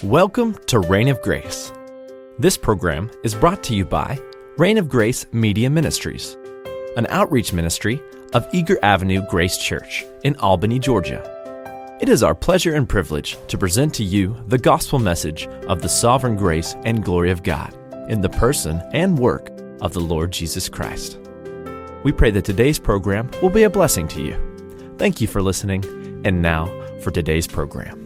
Welcome to Reign of Grace. This program is brought to you by Reign of Grace Media Ministries, an outreach ministry of Eager Avenue Grace Church in Albany, Georgia. It is our pleasure and privilege to present to you the gospel message of the sovereign grace and glory of God in the person and work of the Lord Jesus Christ. We pray that today's program will be a blessing to you. Thank you for listening, and now for today's program.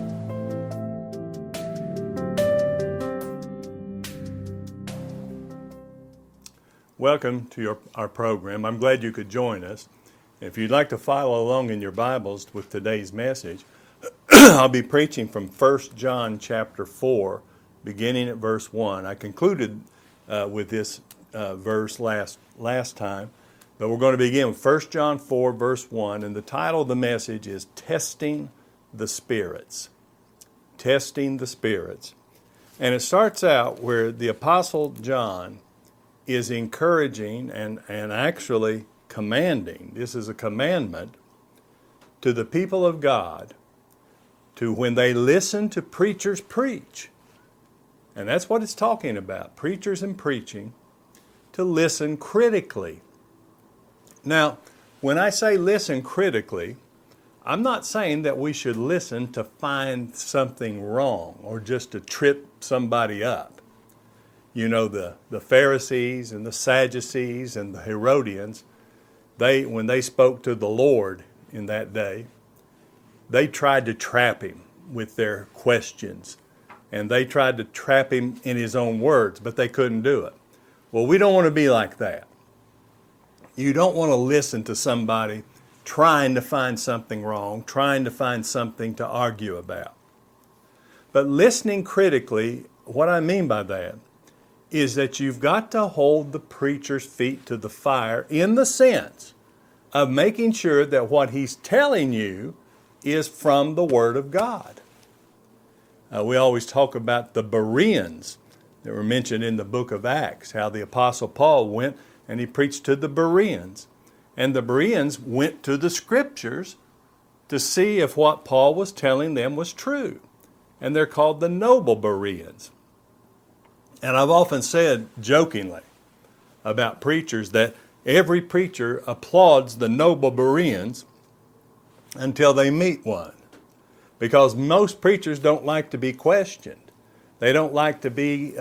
Welcome to our program. I'm glad you could join us. If you'd like to follow along in your Bibles with today's message, I'll be preaching from 1 John chapter 4, beginning at verse 1. I concluded with this verse last time, but we're going to begin with 1 John 4, verse 1, and the title of the message is Testing the Spirits. Testing the Spirits. And it starts out where the Apostle John is encouraging and actually commanding, this is a commandment, to the people of God to when they listen to preachers preach, and that's what it's talking about, preachers and preaching, to listen critically. Now, when I say listen critically, I'm not saying that we should listen to find something wrong or just to trip somebody up. You know, the Pharisees and the Sadducees and the Herodians, when they spoke to the Lord in that day, they tried to trap him with their questions. And they tried to trap him in his own words, but they couldn't do it. Well, we don't want to be like that. You don't want to listen to somebody trying to find something wrong, trying to find something to argue about. But listening critically, what I mean by that is that you've got to hold the preacher's feet to the fire in the sense of making sure that what he's telling you is from the Word of God. We always talk about the Bereans that were mentioned in the book of Acts, how the Apostle Paul went and he preached to the Bereans. And the Bereans went to the Scriptures to see if what Paul was telling them was true. And they're called the noble Bereans. And I've often said jokingly about preachers that every preacher applauds the noble Bereans until they meet one. Because most preachers don't like to be questioned. They don't like to be,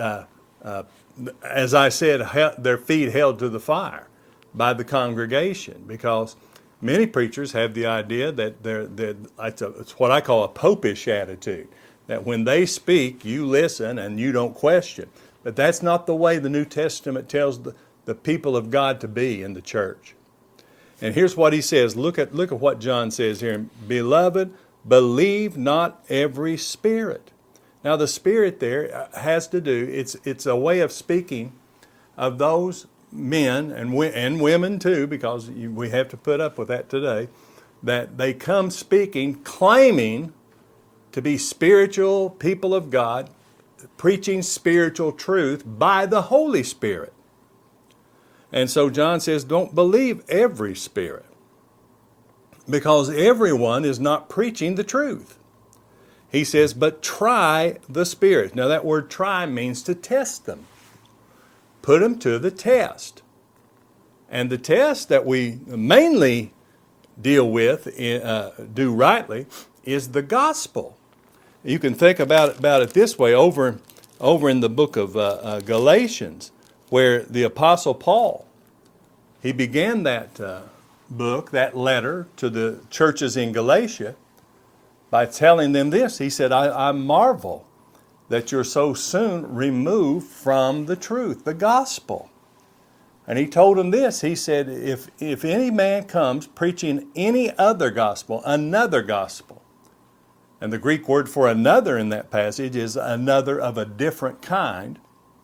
as I said, their feet held to the fire by the congregation. Because many preachers have the idea that it's what I call a popish attitude. That when they speak, you listen and you don't question. But that's not the way the New Testament tells the people of God to be in the church. And here's what he says. Look at what John says here. Beloved, believe not every spirit. Now the spirit there has to do, it's a way of speaking of those men and women too, because we have to put up with that today, that they come speaking, claiming to be spiritual people of God, preaching spiritual truth by the Holy Spirit. And so John says, don't believe every spirit, because everyone is not preaching the truth. He says, but try the spirits. Now that word try means to test them. Put them to the test. And the test that we mainly deal with, do rightly, is the gospel. You can think about it this way, over in the book of Galatians, where the Apostle Paul, he began that book, that letter to the churches in Galatia by telling them this. He said, I marvel that you're so soon removed from the truth, the gospel. And he told them this. He said, if any man comes preaching any other gospel, another gospel, and the Greek word for another in that passage is another of a different kind.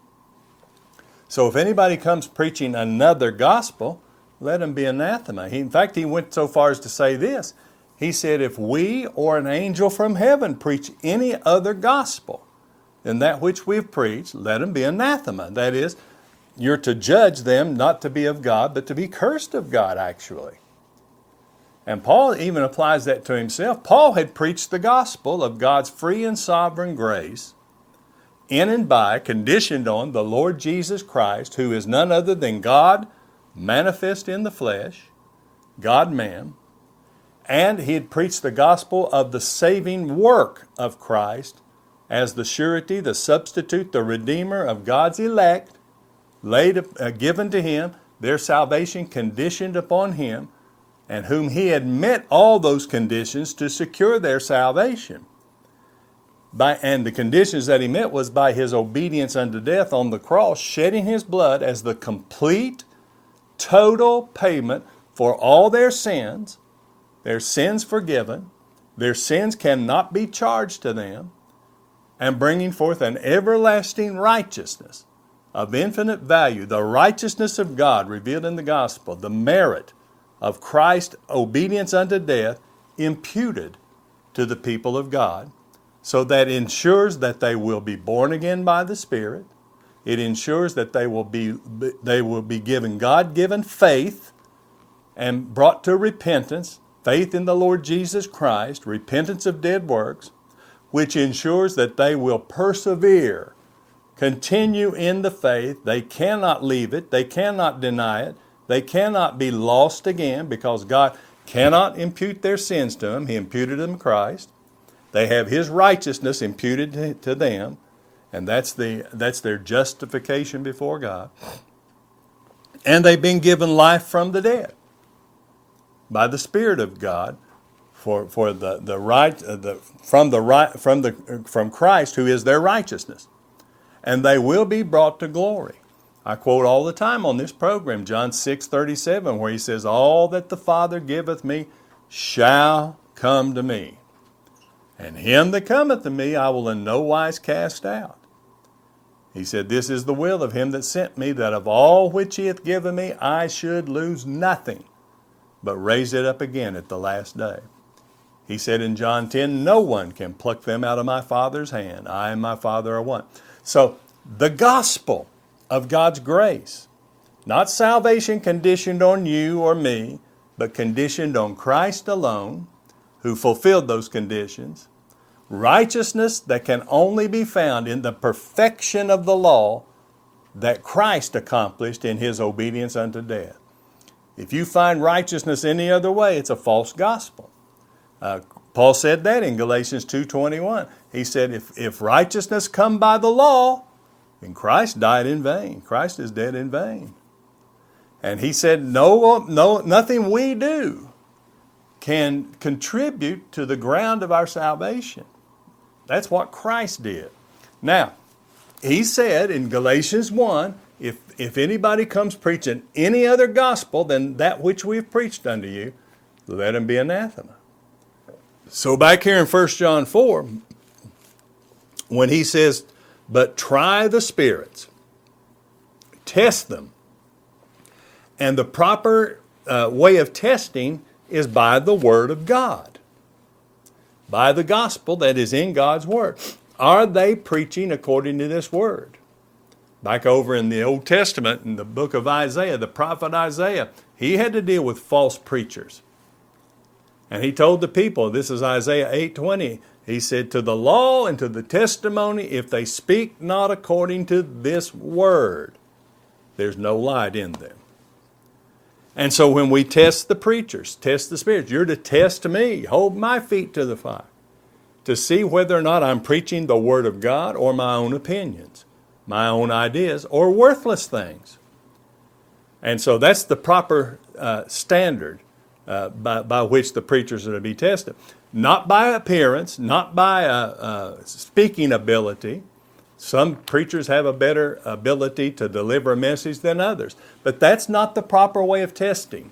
So if anybody comes preaching another gospel, let him be anathema. In fact, he went so far as to say this. He said, if we or an angel from heaven preach any other gospel than that which we've preached, let him be anathema. That is, you're to judge them not to be of God, but to be cursed of God, actually. And Paul even applies that to himself. Paul had preached the gospel of God's free and sovereign grace in and by, conditioned on the Lord Jesus Christ, who is none other than God manifest in the flesh, God-man. And he had preached the gospel of the saving work of Christ as the surety, the substitute, the redeemer of God's elect, given to him, their salvation conditioned upon him, and whom he had met all those conditions to secure their salvation. And the conditions that he met was by his obedience unto death on the cross, shedding his blood as the complete, total payment for all their sins forgiven, their sins cannot be charged to them, and bringing forth an everlasting righteousness of infinite value, the righteousness of God revealed in the gospel, the merit of Christ's obedience unto death imputed to the people of God, so that ensures that they will be born again by the Spirit. It ensures that they will be given God-given faith and brought to repentance, faith in the Lord Jesus Christ, repentance of dead works, which ensures that they will persevere, continue in the faith. They cannot leave it. They cannot deny it. They cannot be lost again, because God cannot impute their sins to them. He imputed them to Christ. They have His righteousness imputed to them, and that's their justification before God. And they've been given life from the dead by the Spirit of God from Christ, who is their righteousness, and they will be brought to glory. I quote all the time on this program John 6:37, where He says, "All that the Father giveth me shall come to me, and him that cometh to me I will in no wise cast out." He said, "This is the will of him that sent me, that of all which he hath given me I should lose nothing, but raise it up again at the last day." He said in John 10, "No one can pluck them out of my Father's hand. I and my Father are one." So the gospel of God's grace, not salvation conditioned on you or me, but conditioned on Christ alone, who fulfilled those conditions, righteousness that can only be found in the perfection of the law that Christ accomplished in His obedience unto death. If you find righteousness any other way, it's a false gospel. Paul said that in Galatians 2:21. He said, if righteousness come by the law, then Christ died in vain. Christ is dead in vain. And he said, no, nothing we do can contribute to the ground of our salvation. That's what Christ did. Now, he said in Galatians 1, if anybody comes preaching any other gospel than that which we have preached unto you, let him be anathema. So back here in 1 John 4, when he says, "But try the spirits, test them," and the proper way of testing is by the Word of God, by the gospel that is in God's Word. Are they preaching according to this Word? Back over in the Old Testament, in the book of Isaiah, the prophet Isaiah, he had to deal with false preachers. And he told the people, this is Isaiah 8:20, he said, "To the law and to the testimony, if they speak not according to this Word, there's no light in them." And so when we test the preachers, test the spirits, you're to test me, hold my feet to the fire, to see whether or not I'm preaching the Word of God or my own opinions, my own ideas, or worthless things. And so that's the proper standard by which the preachers are to be tested. Not by appearance, not by speaking ability. Some preachers have a better ability to deliver a message than others. But that's not the proper way of testing.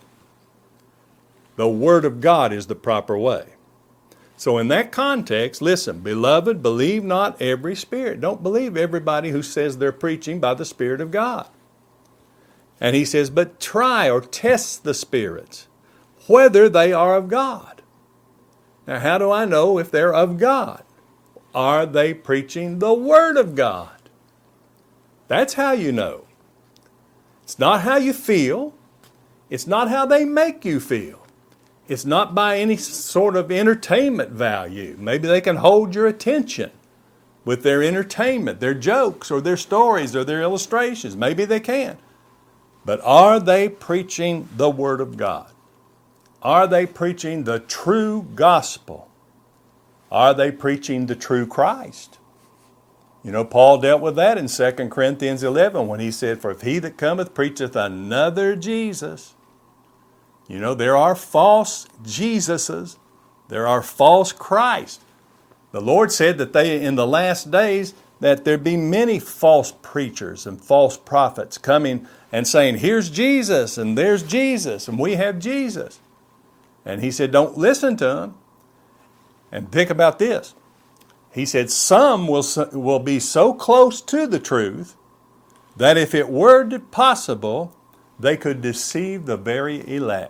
The Word of God is the proper way. So in that context, listen, beloved, believe not every spirit. Don't believe everybody who says they're preaching by the Spirit of God. And he says, but try or test the spirits, whether they are of God. Now, how do I know if they're of God? Are they preaching the Word of God? That's how you know. It's not how you feel. It's not how they make you feel. It's not by any sort of entertainment value. Maybe they can hold your attention with their entertainment, their jokes or their stories or their illustrations. Maybe they can. But are they preaching the Word of God? Are they preaching the true gospel? Are they preaching the true Christ? You know, Paul dealt with that in 2 Corinthians 11 when he said, "For if he that cometh preacheth another Jesus." You know, there are false Jesuses. There are false Christ. The Lord said that in the last days, that there be many false preachers and false prophets coming and saying, "Here's Jesus, and there's Jesus, and we have Jesus." And He said, don't listen to them. And think about this. He said, some will be so close to the truth that if it were possible, they could deceive the very elect.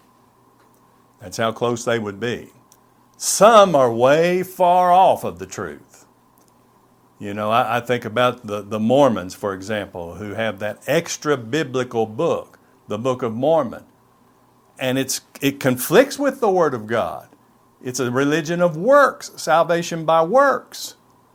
That's how close they would be. Some are way far off of the truth. You know, I think about the Mormons, for example, who have that extra biblical book, the Book of Mormon. And it conflicts with the Word of God. It's a religion of works, salvation by works.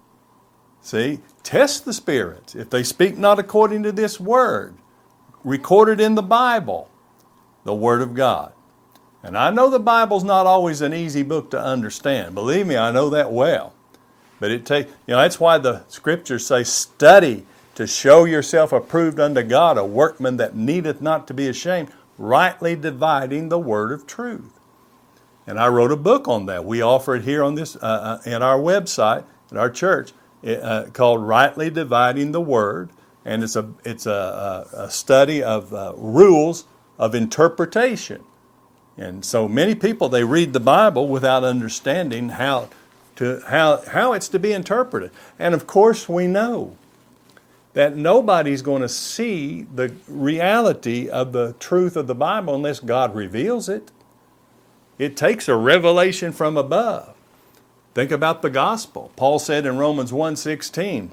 See, test the spirits. If they speak not according to this word, recorded in the Bible, the Word of God. And I know the Bible's not always an easy book to understand. Believe me, I know that well. But that's why the Scriptures say, study to show yourself approved unto God, a workman that needeth not to be ashamed, rightly dividing the word of truth. And I wrote a book on that. We offer it here on this in our website at our church, called Rightly Dividing the Word, and it's a study of rules of interpretation. And so many people, they read the Bible without understanding how it's to be interpreted. And of course we know that nobody's going to see the reality of the truth of the Bible unless God reveals it. It takes a revelation from above. Think about the gospel. Paul said in Romans 1:16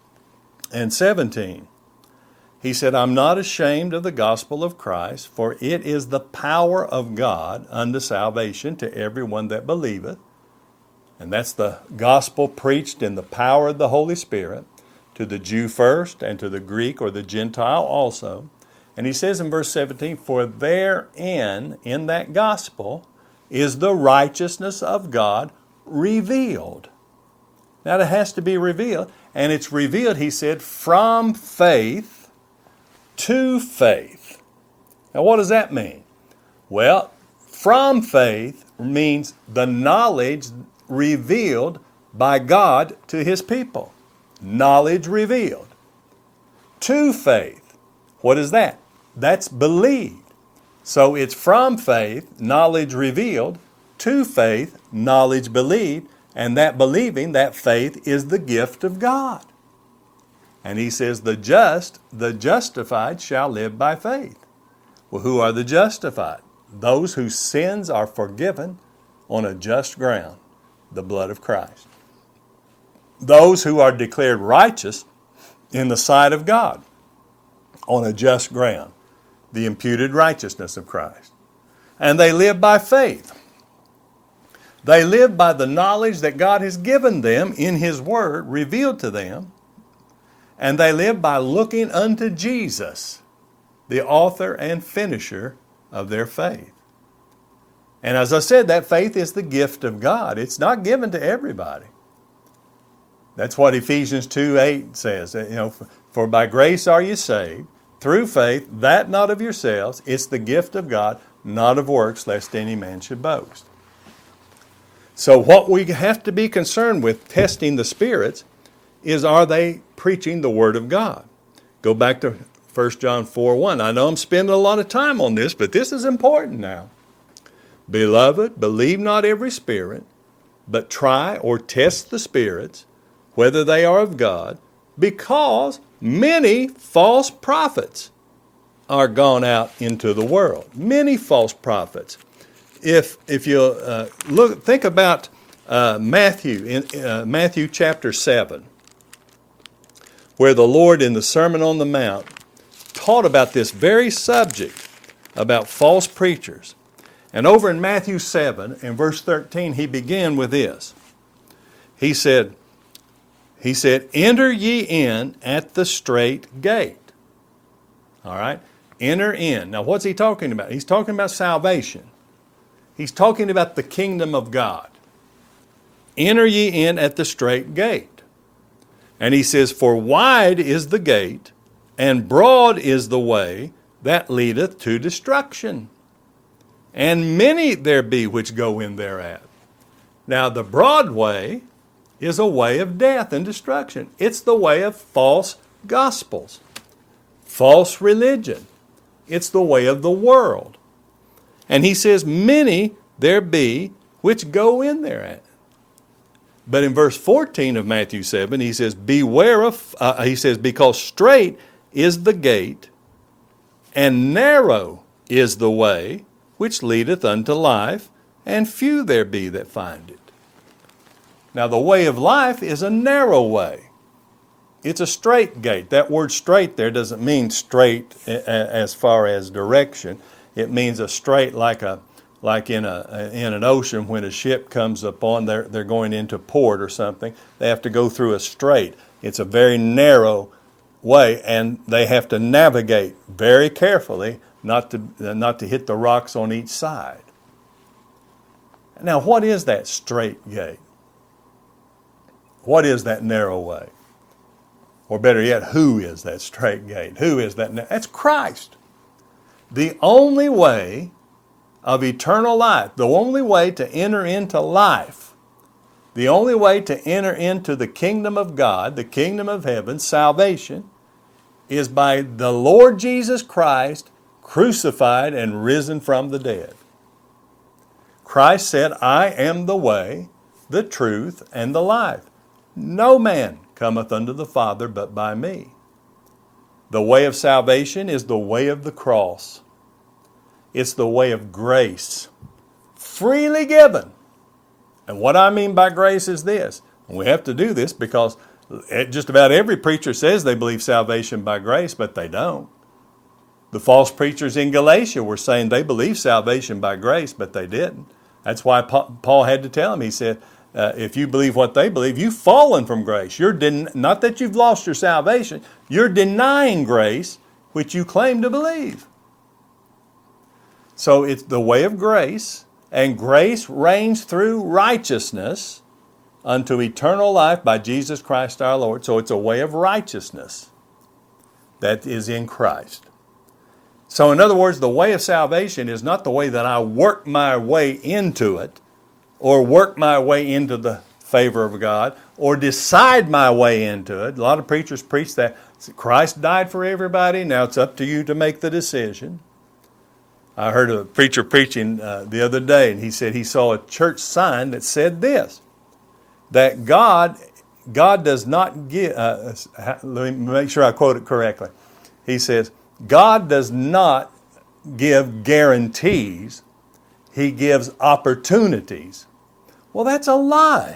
and 17, he said, "I'm not ashamed of the gospel of Christ, for it is the power of God unto salvation to everyone that believeth." And that's the gospel preached in the power of the Holy Spirit, to the Jew first and to the Greek or the Gentile also. And he says in verse 17, "For therein, in that gospel, is the righteousness of God revealed." Now it has to be revealed. And it's revealed, he said, from faith to faith. Now what does that mean? Well, from faith means the knowledge revealed by God to His people. Knowledge revealed. To faith. What is that? That's believed. So it's from faith, knowledge revealed, to faith, knowledge believed, and that believing, that faith, is the gift of God. And he says, the justified shall live by faith. Well, who are the justified? Those whose sins are forgiven on a just ground, the blood of Christ. Those who are declared righteous in the sight of God on a just ground, the imputed righteousness of Christ. And they live by faith. They live by the knowledge that God has given them in His Word, revealed to them. And they live by looking unto Jesus, the author and finisher of their faith. And as I said, that faith is the gift of God. It's not given to everybody. That's what Ephesians 2:8 says. For by grace are you saved, through faith, that not of yourselves. It's the gift of God, not of works, lest any man should boast. So what we have to be concerned with testing the spirits is, are they preaching the Word of God? Go back to 1 John 4:1. I know I'm spending a lot of time on this, but this is important now. "Beloved, believe not every spirit, but try or test the spirits, whether they are of God, because many false prophets are gone out into the world." Many false prophets. If you think about Matthew, in Matthew chapter 7, where the Lord in the Sermon on the Mount taught about this very subject, about false preachers. And over in Matthew 7, in verse 13, he began with this. He said, enter ye in at the strait gate. All right? Enter in. Now, what's he talking about? He's talking about salvation. He's talking about the kingdom of God. Enter ye in at the strait gate. And he says, for wide is the gate, and broad is the way that leadeth to destruction. And many there be which go in thereat. Now, the broad way is a way of death and destruction. It's the way of false gospels, false religion. It's the way of the world. And he says, many there be which go in thereat. But in verse 14 of Matthew 7, he says, beware of, because strait is the gate, and narrow is the way which leadeth unto life, and few there be that find it. Now, the way of life is a narrow way. It's a straight gate. That word straight there doesn't mean straight as far as direction. It means a straight like in an ocean when a ship comes upon, they're going into port or something. They have to go through a strait. It's a very narrow way, and they have to navigate very carefully not to hit the rocks on each side. Now, what is that strait gate? What is that narrow way? Or better yet, who is that strait gate? Who is that? That's Christ. The only way of eternal life, the only way to enter into life, the only way to enter into the kingdom of God, the kingdom of heaven, salvation, is by the Lord Jesus Christ crucified and risen from the dead. Christ said, I am the way, the truth, and the life. No man cometh unto the Father but by me. The way of salvation is the way of the cross. It's the way of grace, freely given. And what I mean by grace is this. And we have to do this because just about every preacher says they believe salvation by grace, but they don't. The false preachers in Galatia were saying they believe salvation by grace, but they didn't. That's why Paul had to tell them. He said, if you believe what they believe, you've fallen from grace. Not that you've lost your salvation. You're denying grace, which you claim to believe. So it's the way of grace, and grace reigns through righteousness unto eternal life by Jesus Christ our Lord. So it's a way of righteousness that is in Christ. So in other words, the way of salvation is not the way that I work my way into it, or work my way into the favor of God, or decide my way into it. A lot of preachers preach that Christ died for everybody, now it's up to you to make the decision. I heard a preacher preaching the other day, and he said he saw a church sign that said this, that God does not give, let me make sure I quote it correctly. He says, God does not give guarantees, He gives opportunities. Well, that's a lie.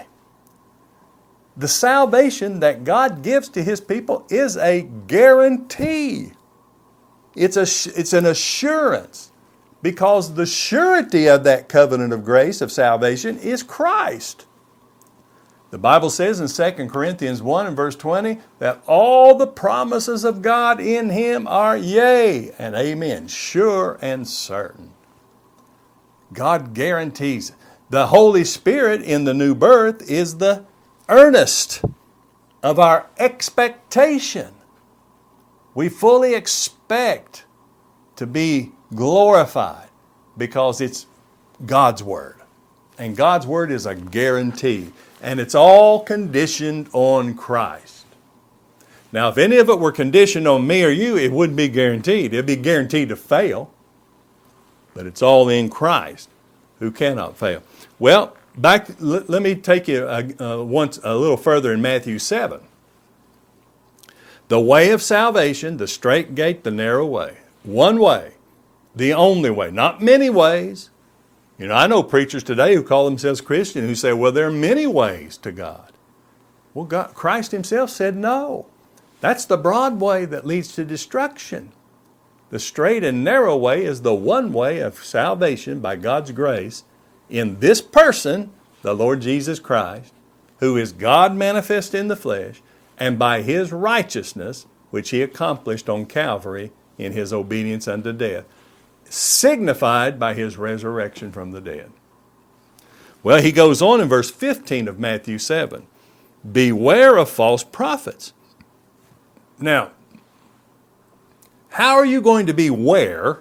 The salvation that God gives to His people is a guarantee. It's an assurance, because the surety of that covenant of grace of salvation is Christ. The Bible says in 2 Corinthians 1 and verse 20 that all the promises of God in Him are yea and amen, sure and certain. God guarantees. The Holy Spirit in the new birth is the earnest of our expectation. We fully expect to be glorified because it's God's Word. And God's Word is a guarantee. And it's all conditioned on Christ. Now, if any of it were conditioned on me or you, it wouldn't be guaranteed. It'd be guaranteed to fail. But it's all in Christ, who cannot fail. Well, let me take you once a little further in Matthew 7. The way of salvation, the straight gate, the narrow way. One way, the only way, not many ways. You know, I know preachers today who call themselves Christian who say, well, there are many ways to God. Well, Christ Himself said no. That's the broad way that leads to destruction. The straight and narrow way is the one way of salvation by God's grace in this person, the Lord Jesus Christ, who is God manifest in the flesh, and by his righteousness, which he accomplished on Calvary in his obedience unto death, signified by his resurrection from the dead. Well, he goes on in verse 15 of Matthew 7. Beware of false prophets. Now, how are you going to be wary,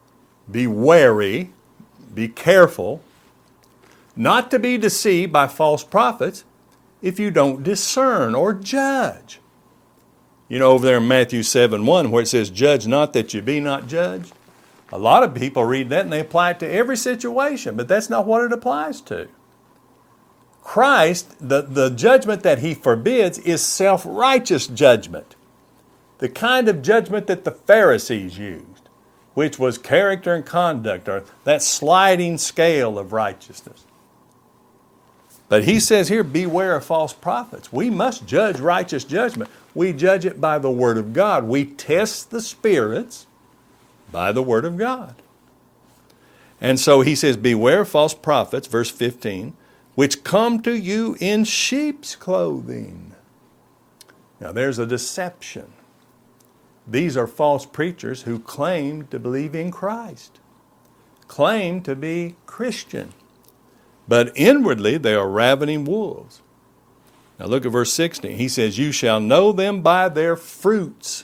be careful, not to be deceived by false prophets if you don't discern or judge? You know, over there in Matthew 7:1 where it says, judge not that you be not judged. A lot of people read that and they apply it to every situation, but that's not what it applies to. Christ, the judgment that he forbids is self-righteous judgment. The kind of judgment that the Pharisees used, which was character and conduct, or that sliding scale of righteousness. But he says here, beware of false prophets. We must judge righteous judgment. We judge it by the Word of God. We test the spirits by the Word of God. And so he says, beware of false prophets, verse 15, which come to you in sheep's clothing. Now there's a deception. These are false preachers who claim to believe in Christ, claim to be Christian, but inwardly they are ravening wolves. Now look at verse 16. He says, you shall know them by their fruits.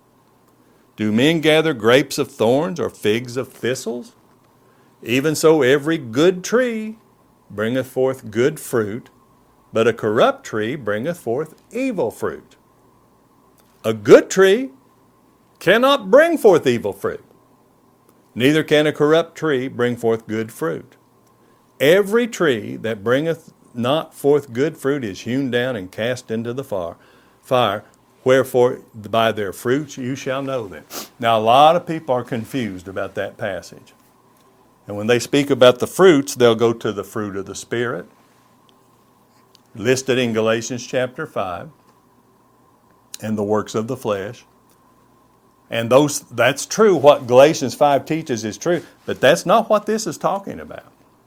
Do men gather grapes of thorns or figs of thistles? Even so every good tree bringeth forth good fruit, but a corrupt tree bringeth forth evil fruit. A good tree cannot bring forth evil fruit. Neither can a corrupt tree bring forth good fruit. Every tree that bringeth not forth good fruit is hewn down and cast into the fire. Wherefore by their fruits you shall know them. Now a lot of people are confused about that passage. And when they speak about the fruits, they'll go to the fruit of the Spirit, listed in Galatians chapter 5, and the works of the flesh. And that's true. What Galatians 5 teaches is true, but that's not what this is talking about.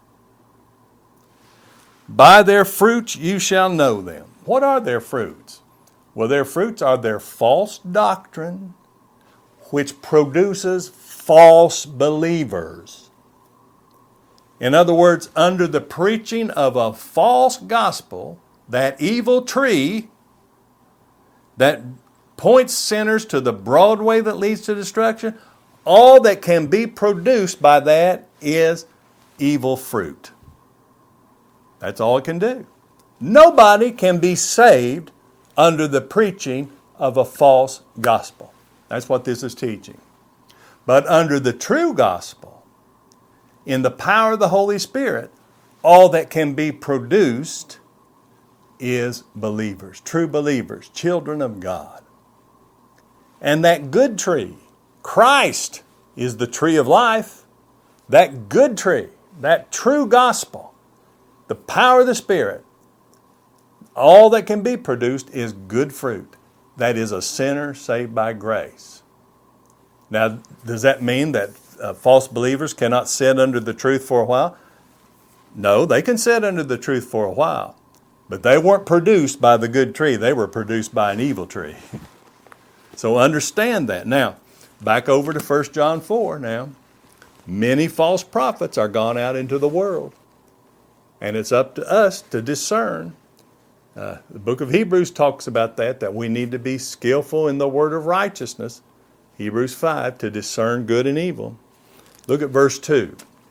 By their fruits you shall know them. What are their fruits? Well, their fruits are their false doctrine, which produces false believers. In other words, under the preaching of a false gospel, that evil tree that points sinners to the broad way that leads to destruction, all that can be produced by that is evil fruit. That's all it can do. Nobody can be saved under the preaching of a false gospel. That's what this is teaching. But under the true gospel, in the power of the Holy Spirit, all that can be produced is believers, true believers, children of God. And that good tree, Christ, is the tree of life. That good tree, that true gospel, the power of the Spirit, all that can be produced is good fruit. That is a sinner saved by grace. Now, does that mean that false believers cannot sit under the truth for a while? No, they can sit under the truth for a while. But they weren't produced by the good tree. They were produced by an evil tree. So understand that. Now, back over to 1 John 4 now. Many false prophets are gone out into the world. And it's up to us to discern. The book of Hebrews talks about that we need to be skillful in the word of righteousness. Hebrews 5, to discern good and evil. Look at verse 2.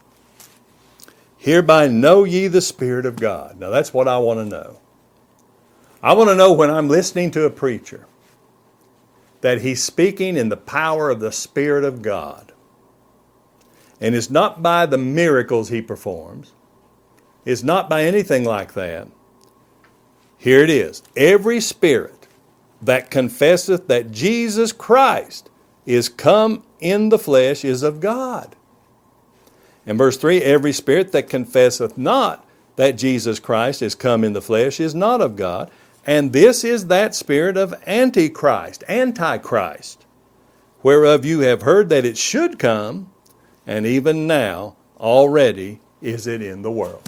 Hereby know ye the Spirit of God. Now that's what I want to know. I want to know when I'm listening to a preacher that he's speaking in the power of the Spirit of God. And it's not by the miracles he performs. It's not by anything like that. Here it is. Every spirit that confesseth that Jesus Christ is come in the flesh is of God. In verse 3, every spirit that confesseth not that Jesus Christ is come in the flesh is not of God. And this is that spirit of Antichrist, whereof you have heard that it should come, and even now already is it in the world.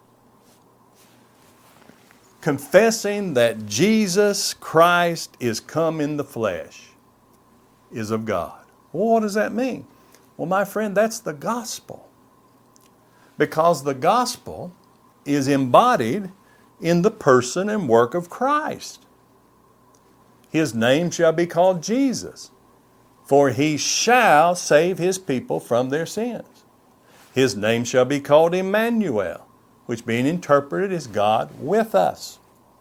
Confessing that Jesus Christ is come in the flesh is of God. Well, what does that mean? Well, my friend, that's the gospel. Because the gospel is embodied in the person and work of Christ. His name shall be called Jesus, for he shall save his people from their sins. His name shall be called Emmanuel, which being interpreted is God with us.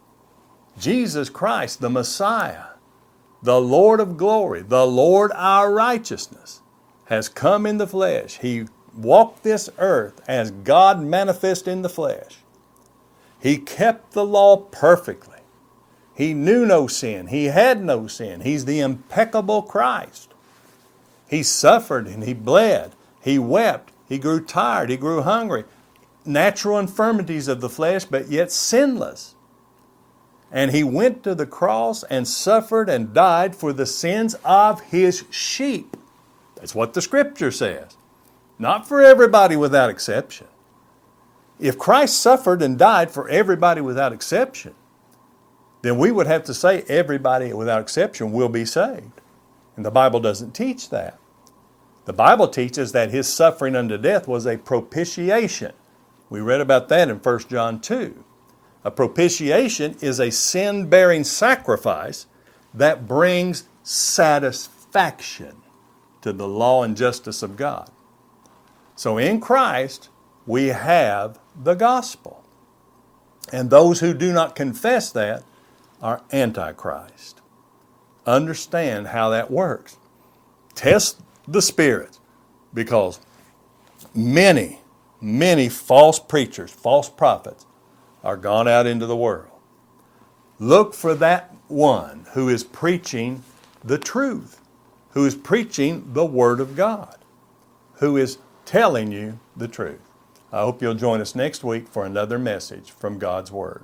Jesus Christ, the Messiah, the Lord of glory, the Lord our righteousness, has come in the flesh. He walked this earth as God manifest in the flesh. He kept the law perfectly. He knew no sin. He had no sin. He's the impeccable Christ. He suffered and he bled. He wept. He grew tired. He grew hungry. Natural infirmities of the flesh, but yet sinless. And he went to the cross and suffered and died for the sins of his sheep. That's what the Scripture says. Not for everybody without exception. If Christ suffered and died for everybody without exception, then we would have to say everybody without exception will be saved. And the Bible doesn't teach that. The Bible teaches that his suffering unto death was a propitiation. We read about that in 1 John 2. A propitiation is a sin-bearing sacrifice that brings satisfaction to the law and justice of God. So in Christ, we have the gospel. And those who do not confess that are antichrist. Understand how that works. Test the spirits, because many false preachers, false prophets are gone out into the world. Look for that one who is preaching the truth, who is preaching the Word of God, who is telling you the truth. I hope you'll join us next week for another message from God's Word.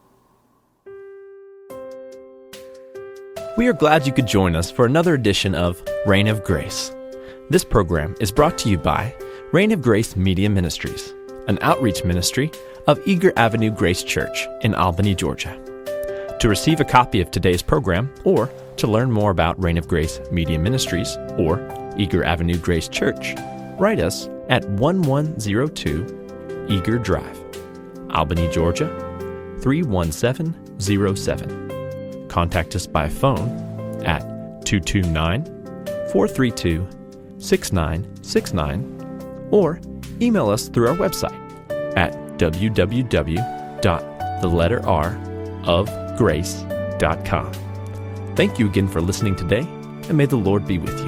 We are glad you could join us for another edition of Reign of Grace. This program is brought to you by Reign of Grace Media Ministries, an outreach ministry of Eager Avenue Grace Church in Albany, Georgia. To receive a copy of today's program, or to learn more about Reign of Grace Media Ministries or Eager Avenue Grace Church, write us at 1102 Eager Drive, Albany, Georgia 31707. Contact us by phone at 229-432-6969 or email us through our website at www.theletterrofgrace.com. Thank you again for listening today, and may the Lord be with you.